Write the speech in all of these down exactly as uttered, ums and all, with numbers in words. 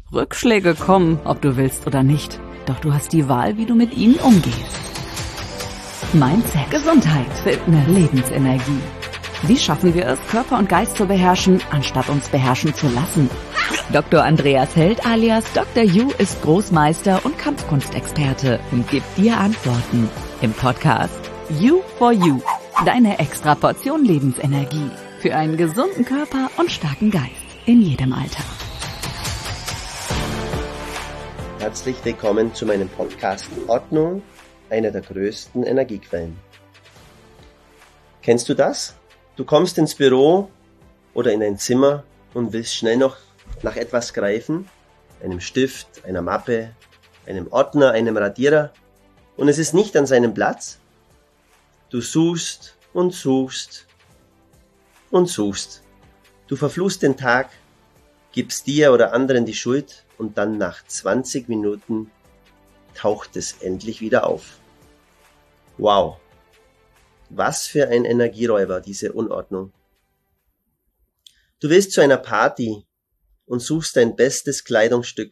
Rückschläge kommen, ob du willst oder nicht. Doch du hast die Wahl, wie du mit ihnen umgehst. Mindset, Gesundheit, Fitness, Lebensenergie. Wie schaffen wir es, Körper und Geist zu beherrschen, anstatt uns beherrschen zu lassen? Doktor Andreas Held alias Doktor You ist Großmeister und Kampfkunstexperte und gibt dir Antworten im Podcast You for You. Deine extra Portion Lebensenergie für einen gesunden Körper und starken Geist in jedem Alter. Herzlich willkommen zu meinem Podcast Ordnung, einer der größten Energiequellen. Kennst du das? Du kommst ins Büro oder in ein Zimmer und willst schnell noch nach etwas greifen, einem Stift, einer Mappe, einem Ordner, einem Radierer, und es ist nicht an seinem Platz. Du suchst und suchst und suchst. Du verfluchst den Tag, gibst dir oder anderen die Schuld und dann nach zwanzig Minuten taucht es endlich wieder auf. Wow, was für ein Energieräuber, diese Unordnung. Du willst zu einer Party und suchst dein bestes Kleidungsstück.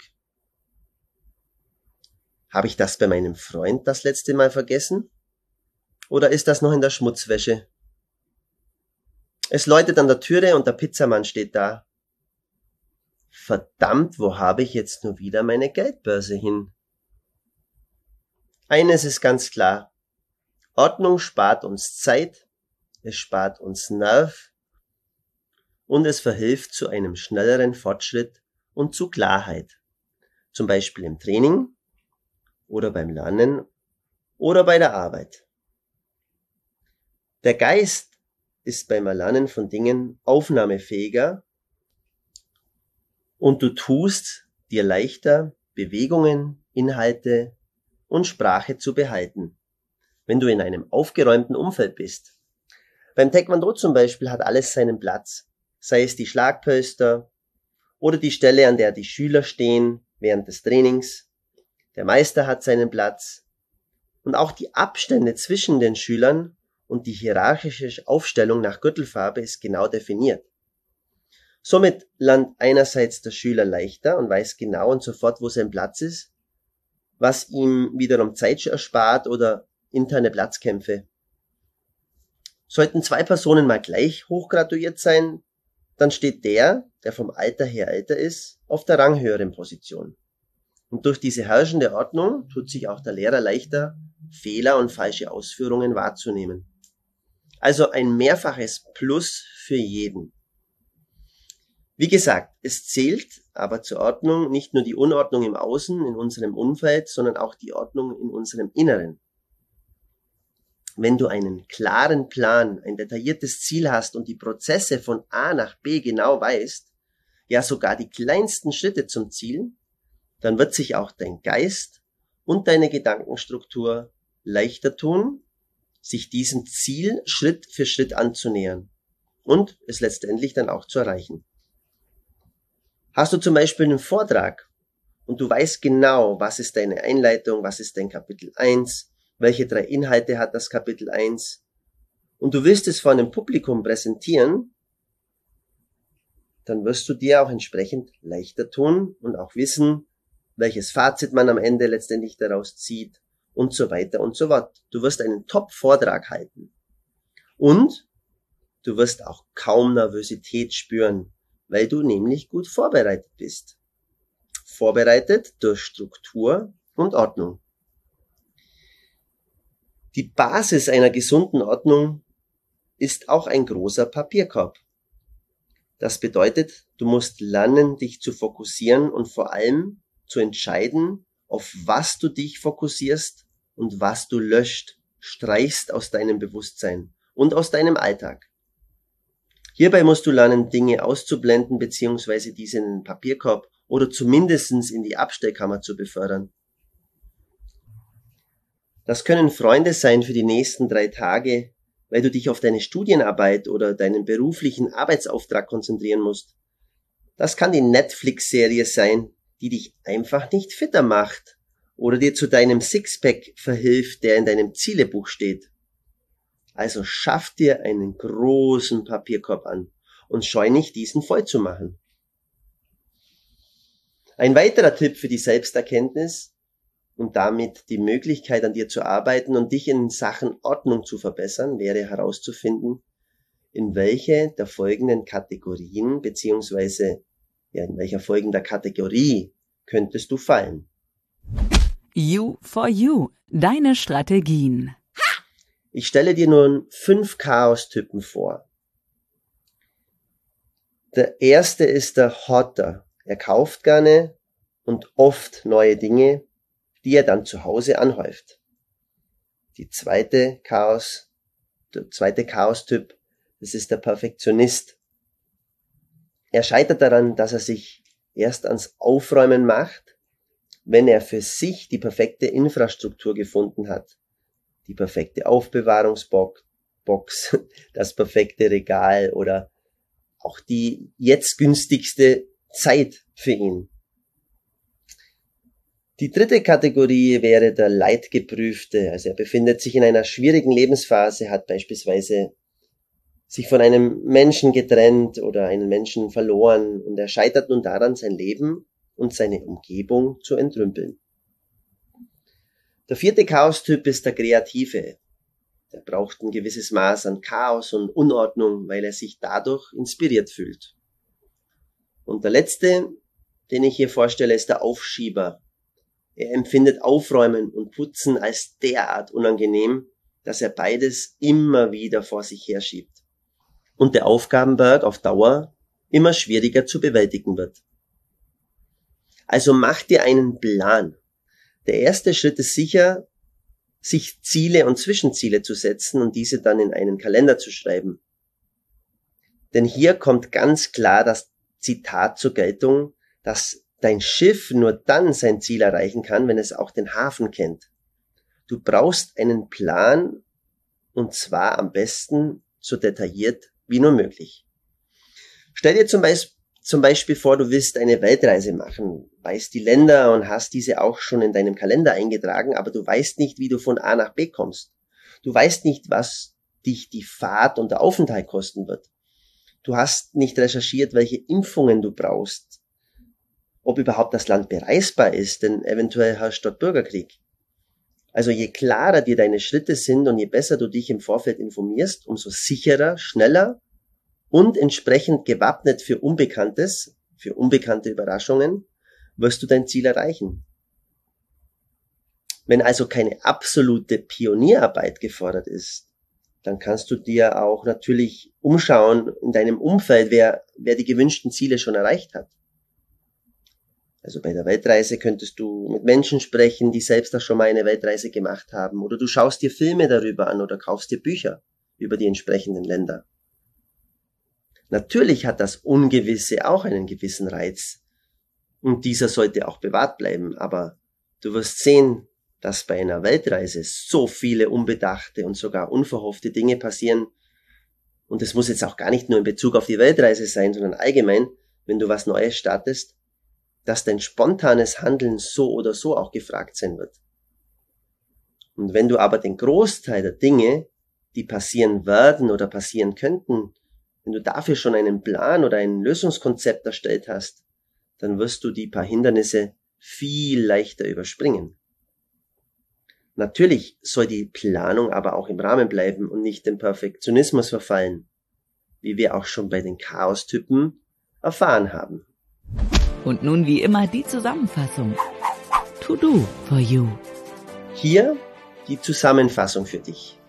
Habe ich das bei meinem Freund das letzte Mal vergessen? Oder ist das noch in der Schmutzwäsche? Es läutet an der Türe und der Pizzamann steht da. Verdammt, wo habe ich jetzt nur wieder meine Geldbörse hin? Eines ist ganz klar. Ordnung spart uns Zeit, es spart uns Nerv und es verhilft zu einem schnelleren Fortschritt und zu Klarheit. Zum Beispiel im Training oder beim Lernen oder bei der Arbeit. Der Geist ist beim Erlernen von Dingen aufnahmefähiger und du tust dir leichter, Bewegungen, Inhalte und Sprache zu behalten, wenn du in einem aufgeräumten Umfeld bist. Beim Taekwondo zum Beispiel hat alles seinen Platz, sei es die Schlagpölster oder die Stelle, an der die Schüler stehen während des Trainings. Der Meister hat seinen Platz und auch die Abstände zwischen den Schülern und die hierarchische Aufstellung nach Gürtelfarbe ist genau definiert. Somit lernt einerseits der Schüler leichter und weiß genau und sofort, wo sein Platz ist, was ihm wiederum Zeit erspart oder interne Platzkämpfe. Sollten zwei Personen mal gleich hochgraduiert sein, dann steht der, der vom Alter her älter ist, auf der ranghöheren Position. Und durch diese herrschende Ordnung tut sich auch der Lehrer leichter, Fehler und falsche Ausführungen wahrzunehmen. Also ein mehrfaches Plus für jeden. Wie gesagt, es zählt aber zur Ordnung nicht nur die Unordnung im Außen, in unserem Umfeld, sondern auch die Ordnung in unserem Inneren. Wenn du einen klaren Plan, ein detailliertes Ziel hast und die Prozesse von A nach B genau weißt, ja sogar die kleinsten Schritte zum Ziel, dann wird sich auch dein Geist und deine Gedankenstruktur leichter tun, sich diesem Ziel Schritt für Schritt anzunähern und es letztendlich dann auch zu erreichen. Hast du zum Beispiel einen Vortrag und du weißt genau, was ist deine Einleitung, was ist dein Kapitel eins, welche drei Inhalte hat das Kapitel eins und du willst es vor einem Publikum präsentieren, dann wirst du dir auch entsprechend leichter tun und auch wissen, welches Fazit man am Ende letztendlich daraus zieht und so weiter und so fort. Du wirst einen Top-Vortrag halten und du wirst auch kaum Nervosität spüren, weil du nämlich gut vorbereitet bist. Vorbereitet durch Struktur und Ordnung. Die Basis einer gesunden Ordnung ist auch ein großer Papierkorb. Das bedeutet, du musst lernen, dich zu fokussieren und vor allem zu entscheiden, auf was du dich fokussierst und was du löscht, streichst aus deinem Bewusstsein und aus deinem Alltag. Hierbei musst du lernen, Dinge auszublenden bzw. diese in den Papierkorb oder zumindest in die Abstellkammer zu befördern. Das können Freunde sein für die nächsten drei Tage, weil du dich auf deine Studienarbeit oder deinen beruflichen Arbeitsauftrag konzentrieren musst. Das kann die Netflix-Serie sein, die dich einfach nicht fitter macht oder dir zu deinem Sixpack verhilft, der in deinem Zielebuch steht. Also schaff dir einen großen Papierkorb an und scheu nicht, diesen voll zu machen. Ein weiterer Tipp für die Selbsterkenntnis und damit die Möglichkeit, an dir zu arbeiten und dich in Sachen Ordnung zu verbessern, wäre herauszufinden, in welche der folgenden Kategorien beziehungsweise ja, in welcher folgender Kategorie könntest du fallen. You for You, deine Strategien. Ich stelle dir nun fünf Chaos-Typen vor. Der erste ist der Hoarder. Er kauft gerne und oft neue Dinge, die er dann zu Hause anhäuft. Die zweite Chaos, der zweite Chaos-Typ, das ist der Perfektionist. Er scheitert daran, dass er sich erst ans Aufräumen macht, wenn er für sich die perfekte Infrastruktur gefunden hat. Die perfekte Aufbewahrungsbox, das perfekte Regal oder auch die jetzt günstigste Zeit für ihn. Die dritte Kategorie wäre der Leidgeprüfte. Also er befindet sich in einer schwierigen Lebensphase, hat beispielsweise sich von einem Menschen getrennt oder einen Menschen verloren und er scheitert nun daran, sein Leben und seine Umgebung zu entrümpeln. Der vierte Chaos-Typ ist der Kreative. Der braucht ein gewisses Maß an Chaos und Unordnung, weil er sich dadurch inspiriert fühlt. Und der letzte, den ich hier vorstelle, ist der Aufschieber. Er empfindet Aufräumen und Putzen als derart unangenehm, dass er beides immer wieder vor sich herschiebt. Und der Aufgabenberg auf Dauer immer schwieriger zu bewältigen wird. Also mach dir einen Plan. Der erste Schritt ist sicher, sich Ziele und Zwischenziele zu setzen und diese dann in einen Kalender zu schreiben. Denn hier kommt ganz klar das Zitat zur Geltung, dass dein Schiff nur dann sein Ziel erreichen kann, wenn es auch den Hafen kennt. Du brauchst einen Plan und zwar am besten so detailliert wie nur möglich. Stell dir zum Beispiel Zum Beispiel vor, du willst eine Weltreise machen, weißt die Länder und hast diese auch schon in deinem Kalender eingetragen, aber du weißt nicht, wie du von A nach B kommst. Du weißt nicht, was dich die Fahrt und der Aufenthalt kosten wird. Du hast nicht recherchiert, welche Impfungen du brauchst, ob überhaupt das Land bereisbar ist, denn eventuell herrscht dort Bürgerkrieg. Also je klarer dir deine Schritte sind und je besser du dich im Vorfeld informierst, umso sicherer, schneller und entsprechend gewappnet für Unbekanntes, für unbekannte Überraschungen, wirst du dein Ziel erreichen. Wenn also keine absolute Pionierarbeit gefordert ist, dann kannst du dir auch natürlich umschauen in deinem Umfeld, wer, wer die gewünschten Ziele schon erreicht hat. Also bei der Weltreise könntest du mit Menschen sprechen, die selbst auch schon mal eine Weltreise gemacht haben, oder du schaust dir Filme darüber an oder kaufst dir Bücher über die entsprechenden Länder. Natürlich hat das Ungewisse auch einen gewissen Reiz und dieser sollte auch bewahrt bleiben, aber du wirst sehen, dass bei einer Weltreise so viele unbedachte und sogar unverhoffte Dinge passieren und es muss jetzt auch gar nicht nur in Bezug auf die Weltreise sein, sondern allgemein, wenn du was Neues startest, dass dein spontanes Handeln so oder so auch gefragt sein wird. Und wenn du aber den Großteil der Dinge, die passieren werden oder passieren könnten, wenn du dafür schon einen Plan oder ein Lösungskonzept erstellt hast, dann wirst du die paar Hindernisse viel leichter überspringen. Natürlich soll die Planung aber auch im Rahmen bleiben und nicht dem Perfektionismus verfallen, wie wir auch schon bei den Chaos-Typen erfahren haben. Und nun wie immer die Zusammenfassung. To do for you. Hier die Zusammenfassung für dich.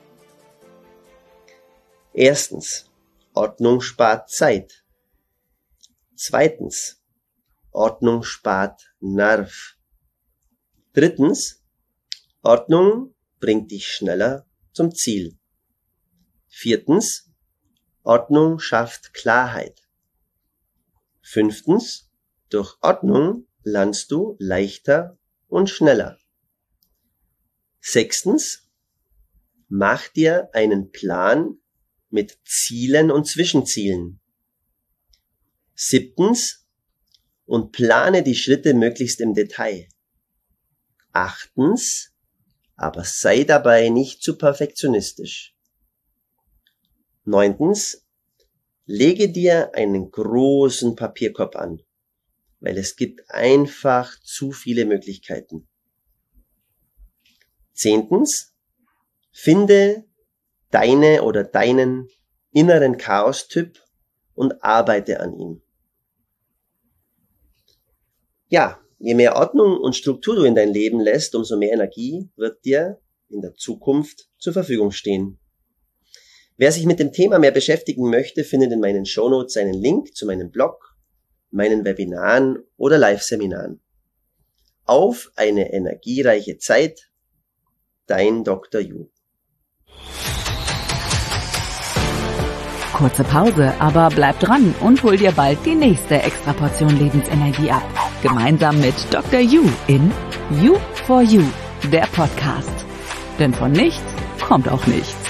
Erstens. Ordnung spart Zeit. Zweitens. Ordnung spart Nerv. Drittens. Ordnung bringt dich schneller zum Ziel. Viertens. Ordnung schafft Klarheit. Fünftens. Durch Ordnung lernst du leichter und schneller. Sechstens. Mach dir einen Plan mit Zielen und Zwischenzielen. Siebtens. Und plane die Schritte möglichst im Detail. Achtens. Aber sei dabei nicht zu perfektionistisch. Neuntens. Lege dir einen großen Papierkorb an. weil es gibt einfach zu viele Möglichkeiten. Zehntens, finde deine oder deinen inneren Chaos-Typ und arbeite an ihm. Ja, je mehr Ordnung und Struktur du in dein Leben lässt, umso mehr Energie wird dir in der Zukunft zur Verfügung stehen. Wer sich mit dem Thema mehr beschäftigen möchte, findet in meinen Shownotes einen Link zu meinem Blog, meinen Webinaren oder Live-Seminaren. Auf eine energiereiche Zeit, dein Doktor Ju. Kurze Pause, aber bleib dran und hol dir bald die nächste Extraportion Lebensenergie ab. Gemeinsam mit Doktor Ju in You for You, der Podcast. Denn von nichts kommt auch nichts.